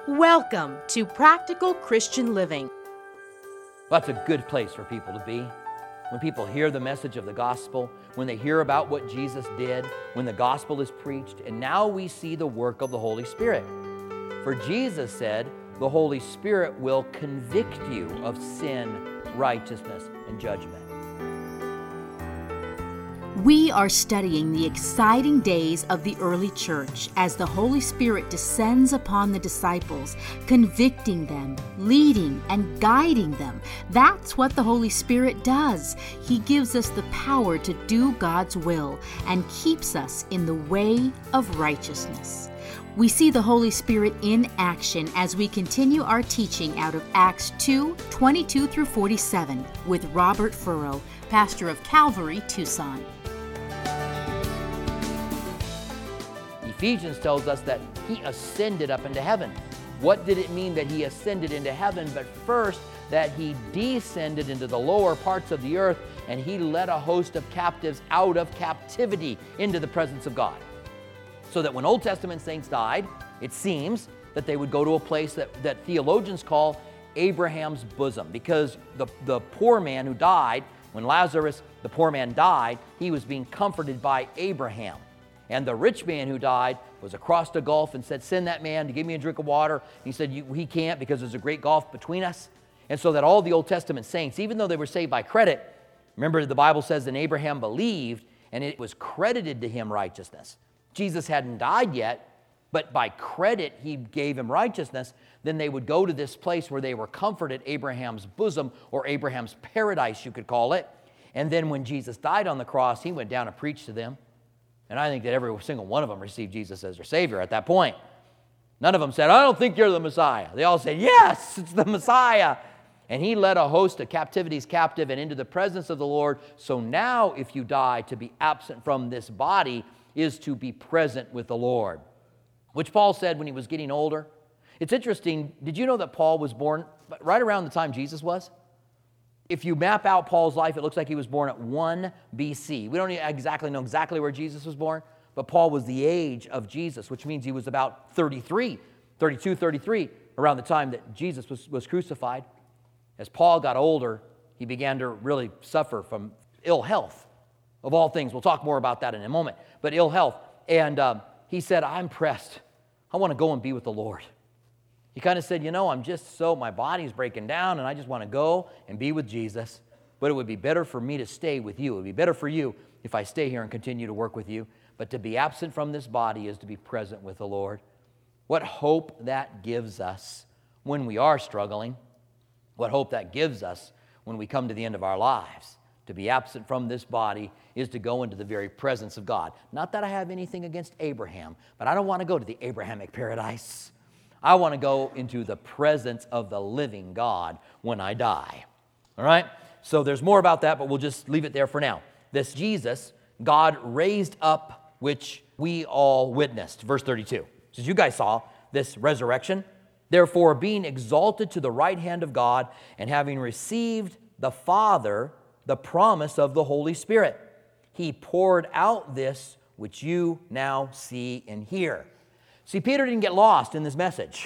Welcome to Practical Christian Living. That's a good place for people to be. When people hear the message of the gospel, when they hear about what Jesus did, when the gospel is preached, and now we see the work of the Holy Spirit. For Jesus said, the Holy Spirit will convict you of sin, righteousness, and judgment. We are studying the exciting days of the early church as the Holy Spirit descends upon the disciples, convicting them, leading, and guiding them. That's what the Holy Spirit does. He gives us the power to do God's will and keeps us in the way of righteousness. We see the Holy Spirit in action as we continue our teaching out of Acts 2:22 through 47 with Robert Furrow, pastor of Calvary, Tucson. Ephesians tells us that he ascended up into heaven. What did it mean that he ascended into heaven? But first, that he descended into the lower parts of the earth and he led a host of captives out of captivity into the presence of God. So that when Old Testament saints died, it seems that they would go to a place that theologians call Abraham's bosom, because the poor man who died, when Lazarus, the poor man, died, he was being comforted by Abraham. And the rich man who died was across the gulf and said, send that man to give me a drink of water. And he said, he can't because there's a great gulf between us. And so that all the Old Testament saints, even though they were saved by credit, remember the Bible says that Abraham believed and it was credited to him righteousness. Jesus hadn't died yet, but by credit he gave him righteousness. Then they would go to this place where they were comforted, Abraham's bosom, or Abraham's paradise, you could call it. And then when Jesus died on the cross, he went down and preached to them. And I think that every single one of them received Jesus as their Savior at that point. None of them said, I don't think you're the Messiah. They all said, yes, it's the Messiah. And he led a host of captivities captive and into the presence of the Lord. So now if you die, to be absent from this body is to be present with the Lord, which Paul said when he was getting older. It's interesting, did you know that Paul was born right around the time Jesus was? If you map out Paul's life, it looks like he was born at 1 BC. We don't exactly know where Jesus was born, but Paul was the age of Jesus, which means he was about 33, around the time that Jesus was crucified. As Paul got older, he began to really suffer from ill health, of all things. We'll talk more about that in a moment, but ill health. And he said, I'm pressed. I want to go and be with the Lord. He kind of said, my body's breaking down and I just want to go and be with Jesus. But it would be better for me to stay with you. It would be better for you if I stay here and continue to work with you. But to be absent from this body is to be present with the Lord. What hope that gives us when we are struggling. What hope that gives us when we come to the end of our lives. To be absent from this body is to go into the very presence of God. Not that I have anything against Abraham, but I don't want to go to the Abrahamic paradise. I want to go into the presence of the living God when I die. All right? So there's more about that, but we'll just leave it there for now. This Jesus, God raised up, which we all witnessed. Verse 32. As you guys saw, this resurrection. Therefore, being exalted to the right hand of God, and having received the Father the promise of the Holy Spirit, he poured out this which you now see and hear. See, Peter didn't get lost in this message.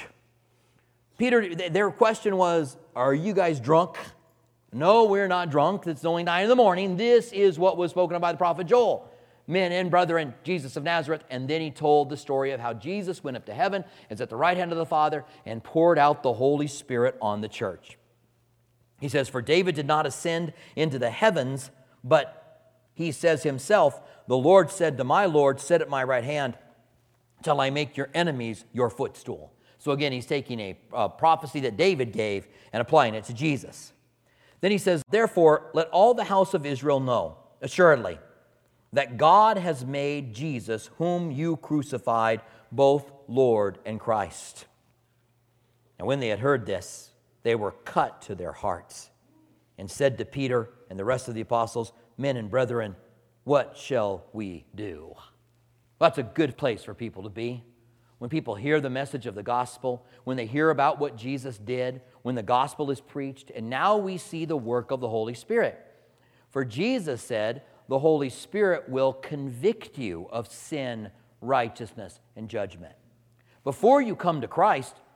Their question was, are you guys drunk? No, we're not drunk. It's only 9 a.m. This is what was spoken of by the prophet Joel. Men and brethren, Jesus of Nazareth. And then he told the story of how Jesus went up to heaven, is at the right hand of the Father, and poured out the Holy Spirit on the church. He says, for David did not ascend into the heavens, but he says himself, the Lord said to my Lord, sit at my right hand, till I make your enemies your footstool. So again, he's taking a prophecy that David gave and applying it to Jesus. Then he says, therefore, let all the house of Israel know, assuredly, that God has made Jesus, whom you crucified, both Lord and Christ. And when they had heard this, they were cut to their hearts and said to Peter and the rest of the apostles, men and brethren, what shall we do? Well, that's a good place for people to be. When people hear the message of the gospel, when they hear about what Jesus did, when the gospel is preached, and now we see the work of the Holy Spirit. For Jesus said, the Holy Spirit will convict you of sin, righteousness, and judgment. Before you come to Christ,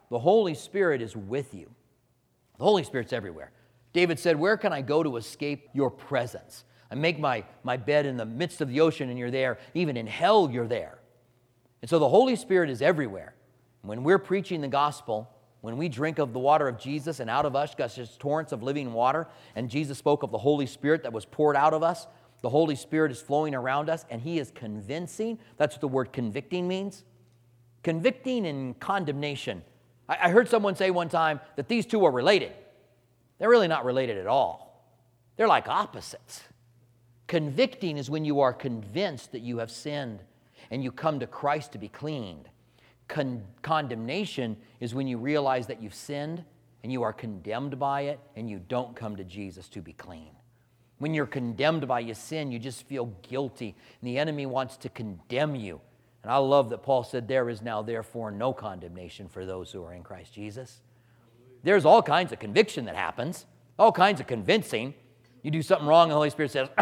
the Holy Spirit is with you. The Holy Spirit's everywhere. David said, where can I go to escape your presence? I make my bed in the midst of the ocean and you're there. Even in hell, you're there. And so the Holy Spirit is everywhere. When we're preaching the gospel, when we drink of the water of Jesus and out of us gushes torrents of living water, and Jesus spoke of the Holy Spirit that was poured out of us, the Holy Spirit is flowing around us and He is convincing. That's what the word convicting means. Convicting and condemnation. I heard someone say one time that these two are related. They're really not related at all. They're like opposites. Convicting is when you are convinced that you have sinned and you come to Christ to be cleaned. Condemnation is when you realize that you've sinned and you are condemned by it and you don't come to Jesus to be clean. When you're condemned by your sin, you just feel guilty and the enemy wants to condemn you. And I love that Paul said, there is now therefore no condemnation for those who are in Christ Jesus. There's all kinds of conviction that happens, all kinds of convincing. You do something wrong, and the Holy Spirit says,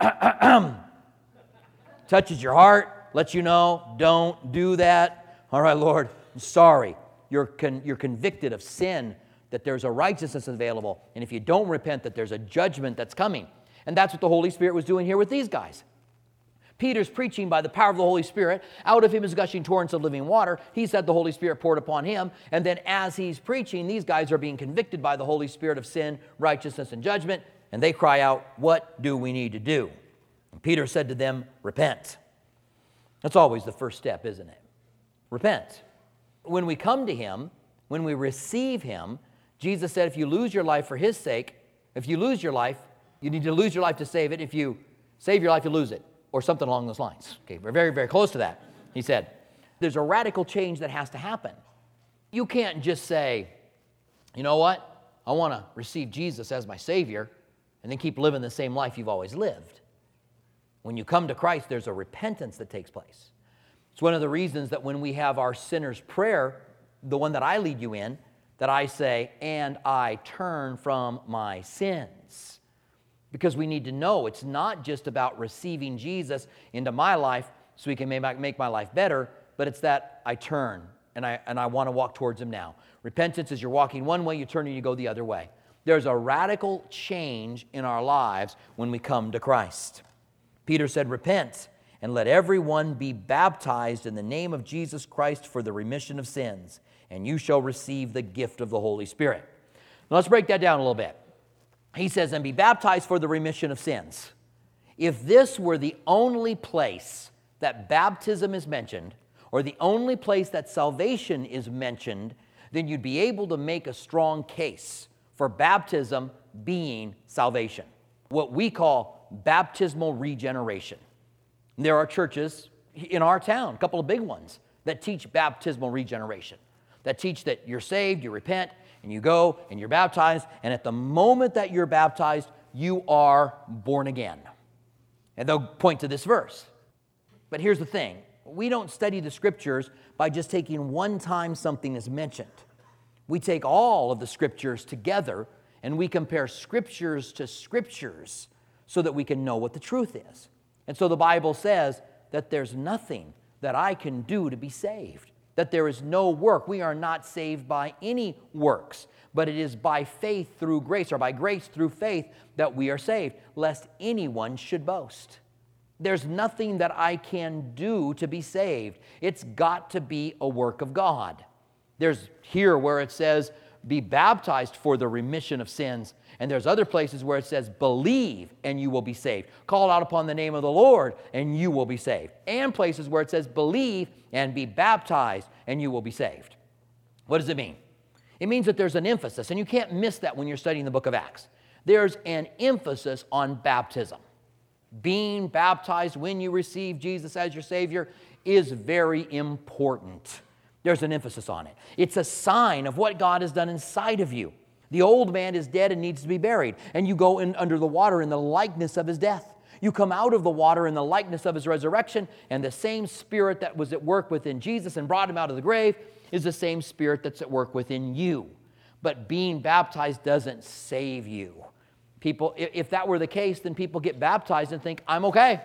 touches your heart, lets you know, don't do that. All right, Lord, I'm sorry. You're convicted of sin, that there's a righteousness available, and if you don't repent, that there's a judgment that's coming. And that's what the Holy Spirit was doing here with these guys. Peter's preaching by the power of the Holy Spirit. Out of him is gushing torrents of living water. He said the Holy Spirit poured upon him. And then as he's preaching, these guys are being convicted by the Holy Spirit of sin, righteousness, and judgment. And they cry out, what do we need to do? And Peter said to them, repent. That's always the first step, isn't it? Repent. When we come to Him, when we receive Him, Jesus said if you lose your life for His sake, if you lose your life, you need to lose your life to save it. If you save your life, you lose it. Or something along those lines. Okay, we're very, very close to that. He said, there's a radical change that has to happen. You can't just say, you know what? I want to receive Jesus as my Savior and then keep living the same life you've always lived. When you come to Christ, there's a repentance that takes place. It's one of the reasons that when we have our sinner's prayer, the one that I lead you in, that I say, and I turn from my sins. Because we need to know it's not just about receiving Jesus into my life so He can make my life better, but it's that I turn and I want to walk towards Him now. Repentance is you're walking one way, you turn and you go the other way. There's a radical change in our lives when we come to Christ. Peter said, repent and let everyone be baptized in the name of Jesus Christ for the remission of sins, and you shall receive the gift of the Holy Spirit. Now let's break that down a little bit. He says, and be baptized for the remission of sins. If this were the only place that baptism is mentioned, or the only place that salvation is mentioned, then you'd be able to make a strong case for baptism being salvation. What we call baptismal regeneration. There are churches in our town, a couple of big ones, that teach baptismal regeneration, that teach that you're saved, you repent, and you go and you're baptized, and at the moment that you're baptized, you are born again. And they'll point to this verse. But here's the thing. We don't study the Scriptures by just taking one time something is mentioned. We take all of the Scriptures together, and we compare Scriptures to Scriptures so that we can know what the truth is. And so the Bible says that there's nothing that I can do to be saved. That there is no work. We are not saved by any works, but it is by faith through grace, or by grace through faith, that we are saved, lest anyone should boast. There's nothing that I can do to be saved. It's got to be a work of God. There's here where it says, be baptized for the remission of sins. And there's other places where it says, believe and you will be saved. Call out upon the name of the Lord and you will be saved. And places where it says, believe and be baptized and you will be saved. What does it mean? It means that there's an emphasis, and you can't miss that when you're studying the book of Acts. There's an emphasis on baptism. Being baptized when you receive Jesus as your Savior is very important. There's an emphasis on it. It's a sign of what God has done inside of you. The old man is dead and needs to be buried, and you go in under the water in the likeness of His death. You come out of the water in the likeness of His resurrection, and the same Spirit that was at work within Jesus and brought Him out of the grave is the same Spirit that's at work within you. But being baptized doesn't save you. People, if that were the case, then people get baptized and think, I'm okay.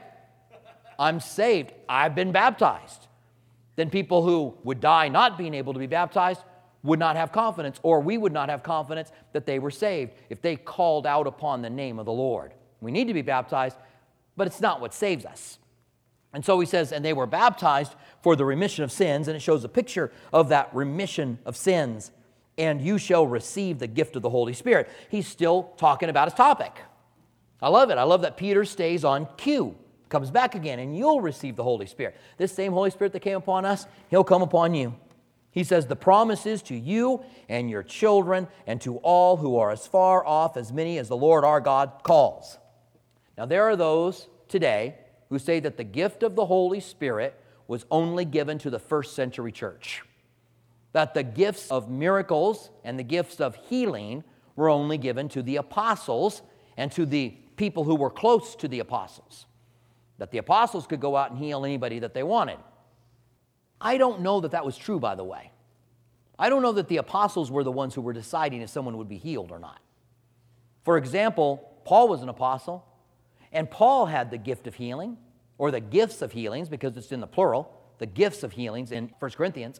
I'm saved. I've been baptized. Then people who would die not being able to be baptized would not have confidence, or we would not have confidence that they were saved if they called out upon the name of the Lord. We need to be baptized, but it's not what saves us. And so he says, and they were baptized for the remission of sins, and it shows a picture of that remission of sins. And you shall receive the gift of the Holy Spirit. He's still talking about his topic. I love it. I love that Peter stays on cue, comes back again, and you'll receive the Holy Spirit. This same Holy Spirit that came upon us, he'll come upon you. He says, the promise is to you and your children and to all who are as far off as many as the Lord our God calls. Now, there are those today who say that the gift of the Holy Spirit was only given to the first century church. That the gifts of miracles and the gifts of healing were only given to the apostles and to the people who were close to the apostles. That the apostles could go out and heal anybody that they wanted. I don't know that that was true, by the way. I don't know that the apostles were the ones who were deciding if someone would be healed or not. For example, Paul was an apostle, and Paul had the gift of healing, or the gifts of healings, because it's in the plural, the gifts of healings in 1 Corinthians.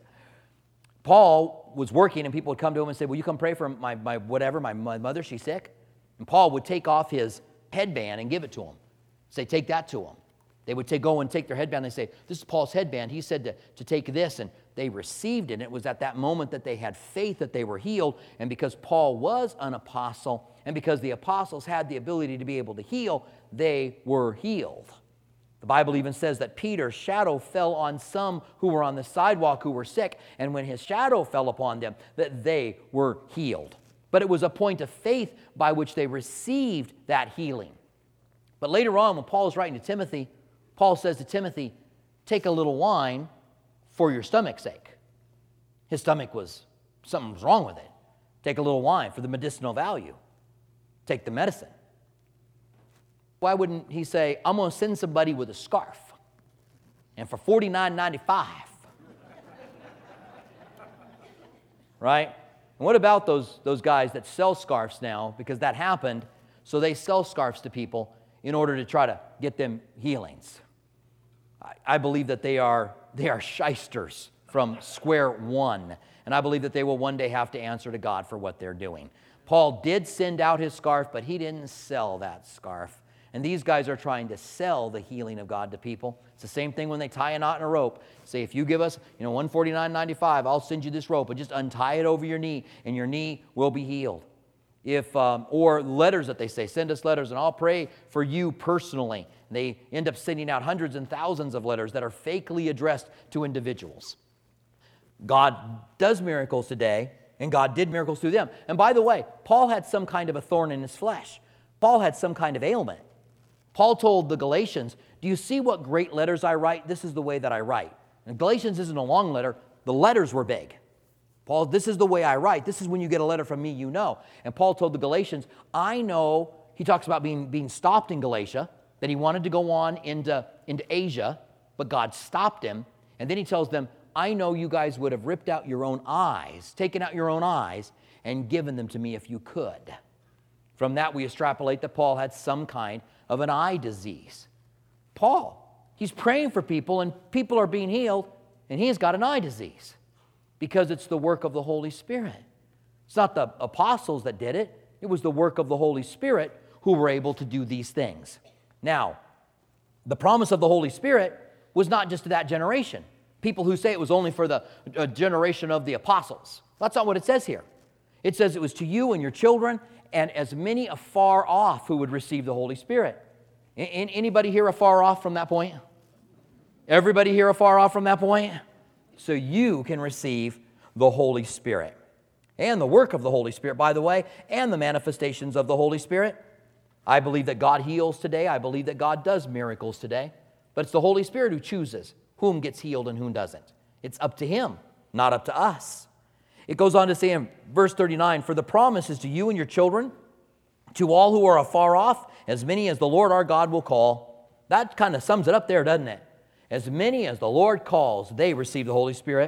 Paul was working, and people would come to him and say, will you come pray for my mother, she's sick? And Paul would take off his headband and give it to him. Say, take that to him. They would go and take their headband and say, this is Paul's headband. He said to take this, and they received it. And it was at that moment that they had faith that they were healed. And because Paul was an apostle, and because the apostles had the ability to be able to heal, they were healed. The Bible even says that Peter's shadow fell on some who were on the sidewalk who were sick, and when his shadow fell upon them, that they were healed. But it was a point of faith by which they received that healing. But later on, when Paul is writing to Timothy, Paul says to Timothy, take a little wine for your stomach's sake. His stomach something was wrong with it. Take a little wine for the medicinal value. Take the medicine. Why wouldn't he say, I'm going to send somebody with a scarf, and for $49.95? Right? And what about those guys that sell scarves now? Because that happened, so they sell scarves to people in order to try to get them healings. I believe that they are shysters from square one, and I believe that they will one day have to answer to God for what they're doing. Paul did send out his scarf, but he didn't sell that scarf. And these guys are trying to sell the healing of God to people. It's the same thing when they tie a knot in a rope. Say, if you give us, $149.95, I'll send you this rope, but just untie it over your knee, and your knee will be healed. Or letters that they say, send us letters, and I'll pray for you personally. They end up sending out hundreds and thousands of letters that are fakely addressed to individuals. God does miracles today, and God did miracles through them. And by the way, Paul had some kind of a thorn in his flesh. Paul had some kind of ailment. Paul told the Galatians, do you see what great letters I write? This is the way that I write. And Galatians isn't a long letter. The letters were big. Paul, this is the way I write. This is when you get a letter from me, you know. And Paul told the Galatians, I know, he talks about being stopped in Galatia, that he wanted to go on into Asia, but God stopped him. And then he tells them, I know you guys would have ripped out your own eyes, taken out your own eyes, and given them to me if you could. From that, we extrapolate that Paul had some kind of an eye disease. Paul, he's praying for people, and people are being healed, and he has got an eye disease because it's the work of the Holy Spirit. It's not the apostles that did it. It was the work of the Holy Spirit who were able to do these things. Now, the promise of the Holy Spirit was not just to that generation. People who say it was only for the generation of the apostles. That's not what it says here. It says it was to you and your children and as many afar off who would receive the Holy Spirit. Anybody here afar off from that point? Everybody here afar off from that point? So you can receive the Holy Spirit. And the work of the Holy Spirit, by the way, and the manifestations of the Holy Spirit. I believe that God heals today. I believe that God does miracles today. But it's the Holy Spirit who chooses whom gets healed and whom doesn't. It's up to Him, not up to us. It goes on to say in verse 39, for the promise is to you and your children, to all who are afar off, as many as the Lord our God will call. That kind of sums it up there, doesn't it? As many as the Lord calls, they receive the Holy Spirit.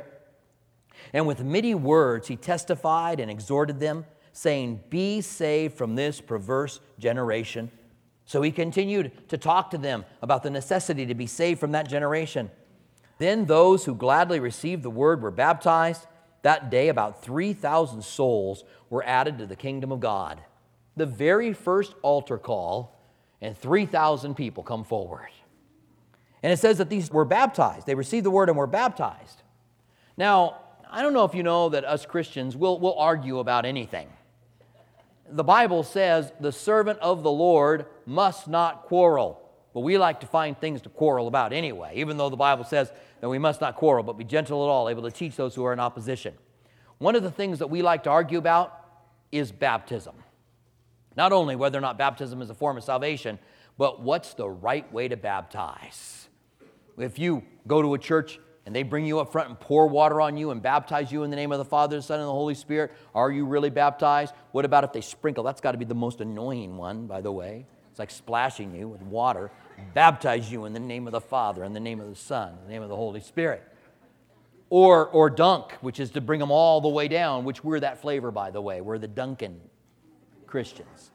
And with many words he testified and exhorted them, saying, be saved from this perverse generation. So he continued to talk to them about the necessity to be saved from that generation. Then those who gladly received the word were baptized. that day about 3,000 souls were added to the kingdom of God. The very first altar call, and 3,000 people come forward. And it says that these were baptized. They received the word and were baptized. Now, I don't know if you know that us Christians will argue about anything. The Bible says the servant of the Lord must not quarrel. But we like to find things to quarrel about anyway, even though the Bible says that we must not quarrel, but be gentle at all, able to teach those who are in opposition. One of the things that we like to argue about is baptism. Not only whether or not baptism is a form of salvation, but what's the right way to baptize. If you go to a church and they bring you up front and pour water on you and baptize you in the name of the Father, the Son, and the Holy Spirit, are you really baptized? What about if they sprinkle? That's got to be the most annoying one, by the way. It's like splashing you with water. Baptize you in the name of the Father, in the name of the Son, in the name of the Holy Spirit. Or dunk, which is to bring them all the way down, which we're that flavor, by the way. We're the Duncan Christians.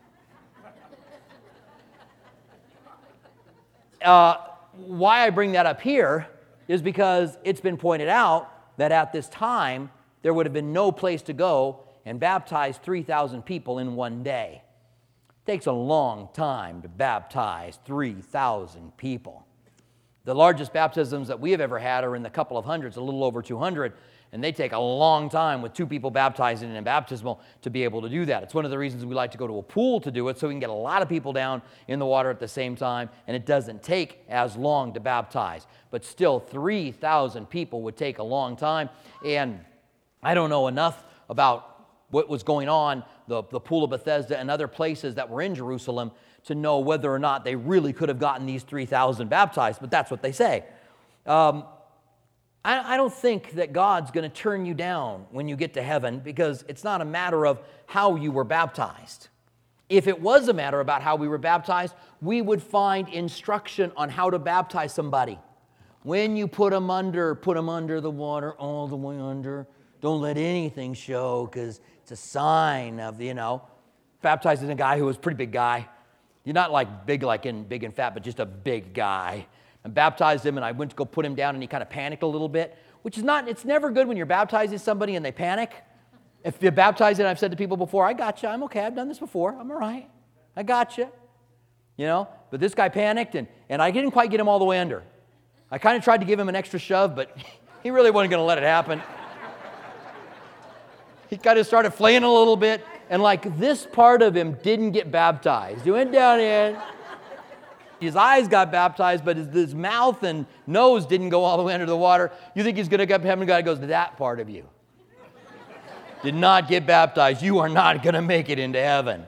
Why I bring that up here is because it's been pointed out that at this time, there would have been no place to go and baptize 3,000 people in one day. It takes a long time to baptize 3,000 people. The largest baptisms that we have ever had are in the couple of hundreds, a little over 200, and they take a long time with 2 people baptizing in a baptismal to be able to do that. It's one of the reasons we like to go to a pool to do it, so we can get a lot of people down in the water at the same time, and it doesn't take as long to baptize. But still, 3,000 people would take a long time, and I don't know enough about what was going on, the Pool of Bethesda and other places that were in Jerusalem, to know whether or not they really could have gotten these 3,000 baptized, but that's what they say. I don't think that God's going to turn you down when you get to heaven, because it's not a matter of how you were baptized. If it was a matter about how we were baptized, we would find instruction on how to baptize somebody. When you put them under the water, all the way under. Don't let anything show, because it's a sign of, baptizing a guy who was a pretty big guy. You're not like big and fat, but just a big guy. And baptized him, and I went to go put him down, and he kind of panicked a little bit, it's never good when you're baptizing somebody and they panic. If you're baptizing, I've said to people before, I got you, I'm okay, I've done this before, I'm all right, I got you. But this guy panicked, and I didn't quite get him all the way under. I kind of tried to give him an extra shove, but he really wasn't going to let it happen. He kind of started flailing a little bit, and this part of him didn't get baptized. He went down in. His eyes got baptized, but his mouth and nose didn't go all the way under the water. You think he's going to go up to heaven, and God goes, that part of you did not get baptized. You are not going to make it into heaven.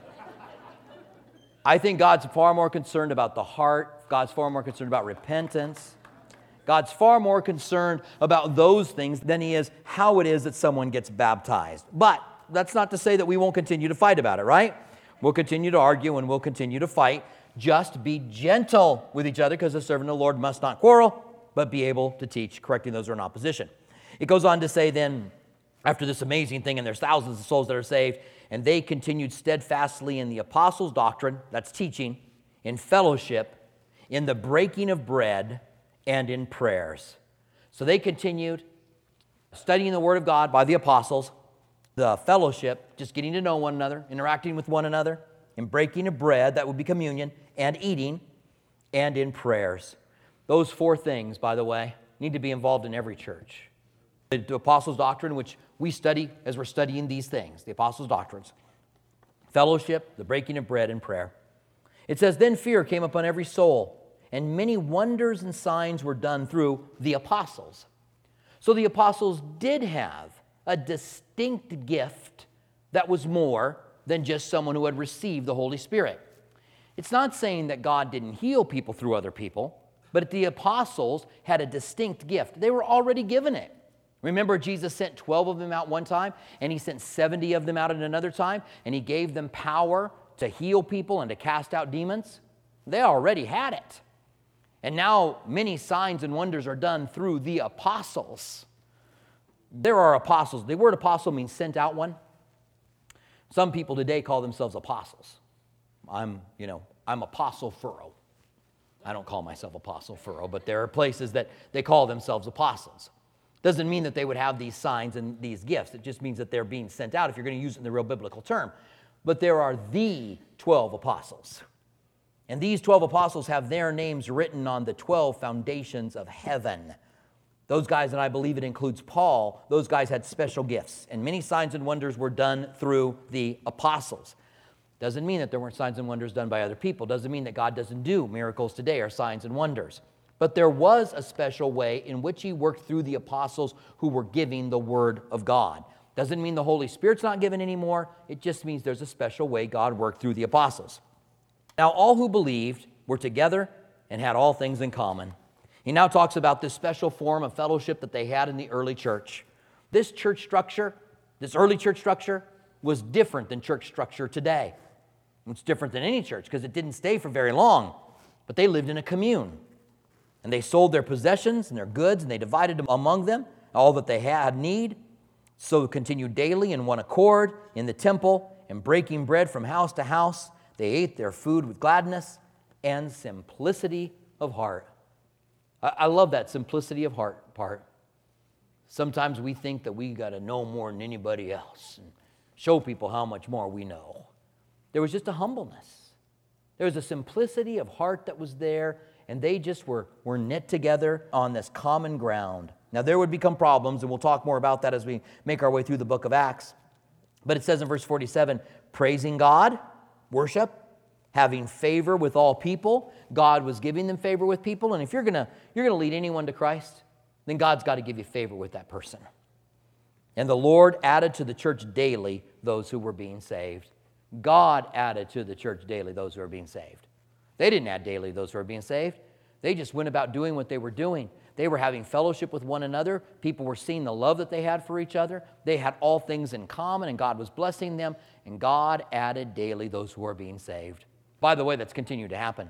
I think God's far more concerned about the heart. God's far more concerned about repentance. God's far more concerned about those things than he is how it is that someone gets baptized. But that's not to say that we won't continue to fight about it, right? We'll continue to argue and we'll continue to fight. Just be gentle with each other, because the servant of the Lord must not quarrel, but be able to teach, correcting those who are in opposition. It goes on to say then, after this amazing thing, and there's thousands of souls that are saved, and they continued steadfastly in the apostles' doctrine, that's teaching, in fellowship, in the breaking of bread, and in prayers. So they continued studying the Word of God by the apostles, the fellowship, just getting to know one another, interacting with one another, in breaking of bread, that would be communion, and eating, and in prayers. Those 4 things, by the way, need to be involved in every church. The apostles' doctrine, which we study as we're studying these things, the apostles' doctrines. Fellowship, the breaking of bread, and prayer. It says, then fear came upon every soul, and many wonders and signs were done through the apostles. So the apostles did have a distinct gift that was more than just someone who had received the Holy Spirit. It's not saying that God didn't heal people through other people, but the apostles had a distinct gift. They were already given it. Remember, Jesus sent 12 of them out one time, and he sent 70 of them out at another time, and he gave them power to heal people and to cast out demons? They already had it. And now many signs and wonders are done through the apostles. There are apostles. The word apostle means sent out one. Some people today call themselves apostles. I'm Apostle Furrow. I don't call myself Apostle Furrow, but there are places that they call themselves apostles. Doesn't mean that they would have these signs and these gifts. It just means that they're being sent out, if you're going to use it in the real biblical term. But there are the 12 apostles. And these 12 apostles have their names written on the 12 foundations of heaven. Those guys, and I believe it includes Paul, those guys had special gifts. And many signs and wonders were done through the apostles. Doesn't mean that there weren't signs and wonders done by other people. Doesn't mean that God doesn't do miracles today or signs and wonders. But there was a special way in which he worked through the apostles who were giving the Word of God. Doesn't mean the Holy Spirit's not given anymore. It just means there's a special way God worked through the apostles. Now, all who believed were together and had all things in common. He now talks about this special form of fellowship that they had in the early church. This church structure, this early church structure, was different than church structure today. It's different than any church because it didn't stay for very long. But they lived in a commune. And they sold their possessions and their goods, and they divided them among them, all that they had need. So continued daily in one accord in the temple, and breaking bread from house to house. They ate their food with gladness and simplicity of heart. I love that simplicity of heart part. Sometimes we think that we got to know more than anybody else and show people how much more we know. There was just a humbleness. There was a simplicity of heart that was there, and they just were knit together on this common ground. Now, there would become problems, and we'll talk more about that as we make our way through the book of Acts. But it says in verse 47, praising God, worship, having favor with all people. God was giving them favor with people, and if you're gonna lead anyone to Christ, then God's got to give you favor with that person. And the Lord added to the church daily those who were being saved. God added to the church daily those who were being saved. They didn't add daily those who were being saved. They just went about doing what they were doing. They were having fellowship with one another. People were seeing the love that they had for each other. They had all things in common, and God was blessing them. And God added daily those who were being saved. By the way, that's continued to happen.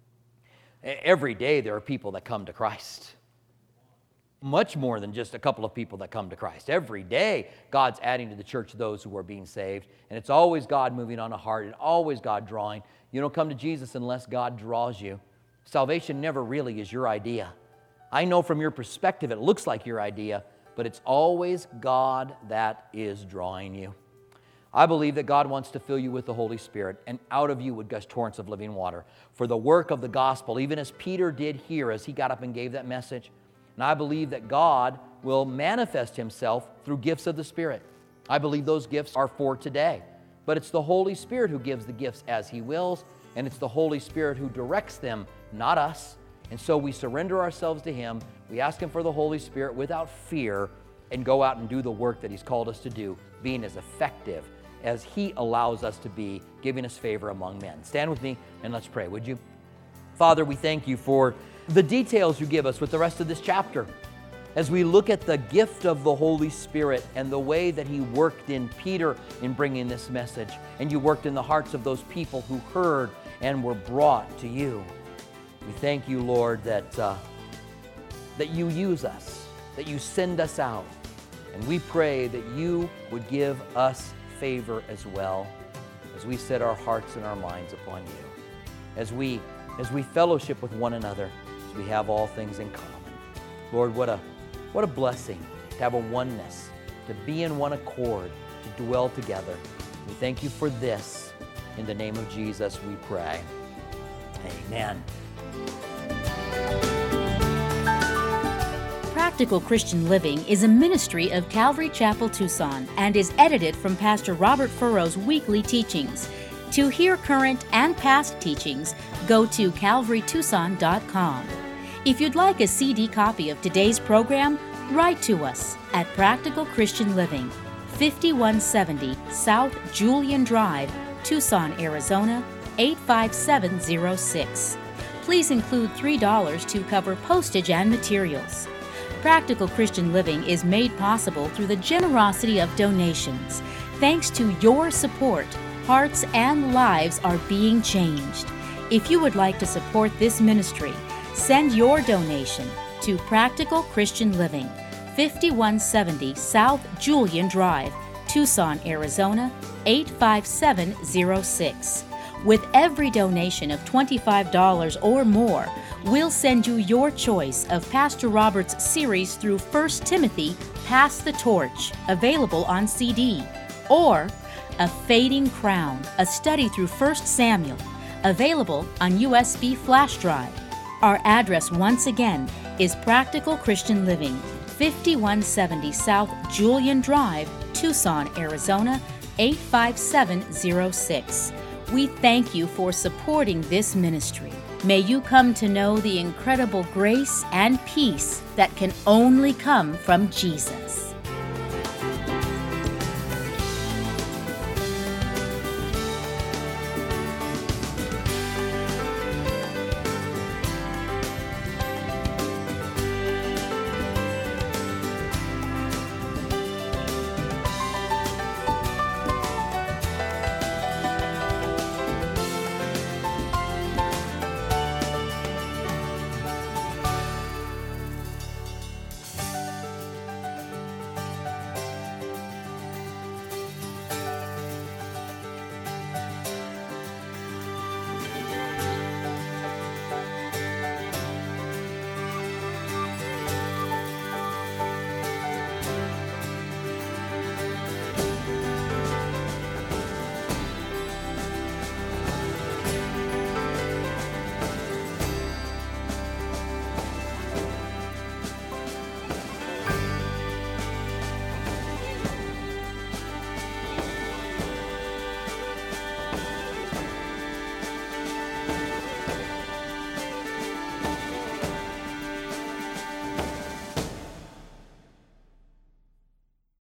Every day there are people that come to Christ. Much more than just a couple of people that come to Christ. Every day, God's adding to the church those who are being saved. And it's always God moving on a heart, and always God drawing. You don't come to Jesus unless God draws you. Salvation never really is your idea. I know from your perspective it looks like your idea, but it's always God that is drawing you. I believe that God wants to fill you with the Holy Spirit, and out of you would gush torrents of living water for the work of the gospel, even as Peter did here as he got up and gave that message. And I believe that God will manifest himself through gifts of the Spirit. I believe those gifts are for today. But it's the Holy Spirit who gives the gifts as he wills, and it's the Holy Spirit who directs them, not us. And so we surrender ourselves to him. We ask him for the Holy Spirit without fear and go out and do the work that he's called us to do, being as effective as he allows us to be, giving us favor among men. Stand with me and let's pray, would you? Father, we thank you for the details you give us with the rest of this chapter. As we look at the gift of the Holy Spirit and the way that he worked in Peter in bringing this message, and you worked in the hearts of those people who heard and were brought to you. We thank you, Lord, that you use us, that you send us out, and we pray that you would give us favor as well as we set our hearts and our minds upon you, as we fellowship with one another, as we have all things in common. Lord, what a blessing to have a oneness, to be in one accord, to dwell together. We thank you for this. In the name of Jesus, we pray. Amen. Practical Christian Living is a ministry of Calvary Chapel, Tucson, and is edited from Pastor Robert Furrow's weekly teachings. To hear current and past teachings, go to calvarytucson.com. If you'd like a CD copy of today's program, write to us at Practical Christian Living, 5170 South Julian Drive, Tucson, Arizona, 85706. Please include $3 to cover postage and materials. Practical Christian Living is made possible through the generosity of donations. Thanks to your support, hearts and lives are being changed. If you would like to support this ministry, send your donation to Practical Christian Living, 5170 South Julian Drive, Tucson, Arizona, 85706. With every donation of $25 or more, we'll send you your choice of Pastor Robert's series through 1 Timothy, Pass the Torch, available on CD, or A Fading Crown, a study through 1 Samuel, available on USB flash drive. Our address once again is Practical Christian Living, 5170 South Julian Drive, Tucson, Arizona, 85706. We thank you for supporting this ministry. May you come to know the incredible grace and peace that can only come from Jesus.